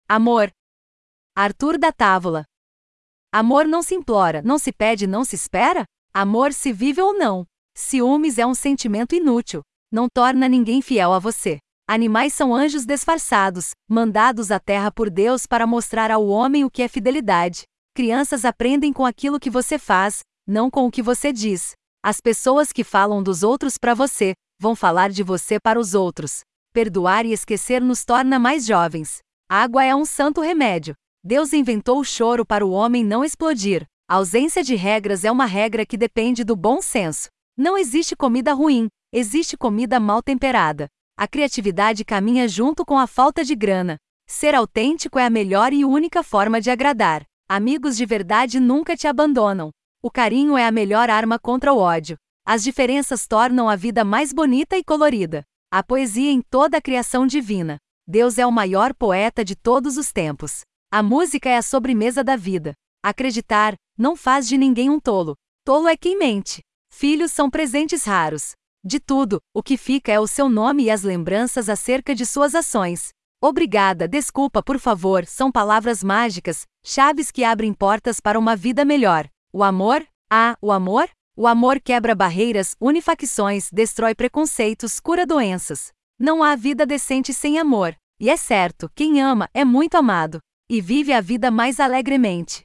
Amor. Arthur da Távola. Amor não se implora, não se pede, não se espera? Amor se vive ou não. Ciúmes é um sentimento inútil. Não torna ninguém fiel a você. Animais são anjos disfarçados, mandados à terra por Deus para mostrar ao homem o que é fidelidade. Crianças aprendem com aquilo que você faz, não com o que você diz. As pessoas que falam dos outros para você, vão falar de você para os outros. Perdoar e esquecer nos torna mais jovens. Água é um santo remédio. Deus inventou o choro para o homem não explodir. A ausência de regras é uma regra que depende do bom senso. Não existe comida ruim, existe comida mal temperada. A criatividade caminha junto com a falta de grana. Ser autêntico é a melhor e única forma de agradar. Amigos de verdade nunca te abandonam. O carinho é a melhor arma contra o ódio. As diferenças tornam a vida mais bonita e colorida. A poesia em toda a criação divina. Deus é o maior poeta de todos os tempos. A música é a sobremesa da vida. Acreditar não faz de ninguém um tolo. Tolo é quem mente. Filhos são presentes raros. De tudo, o que fica é o seu nome e as lembranças acerca de suas ações. Obrigada, desculpa, por favor, são palavras mágicas, chaves que abrem portas para uma vida melhor. O amor? O amor? O amor quebra barreiras, une facções, destrói preconceitos, cura doenças. Não há vida decente sem amor. E é certo, quem ama é muito amado. E vive a vida mais alegremente.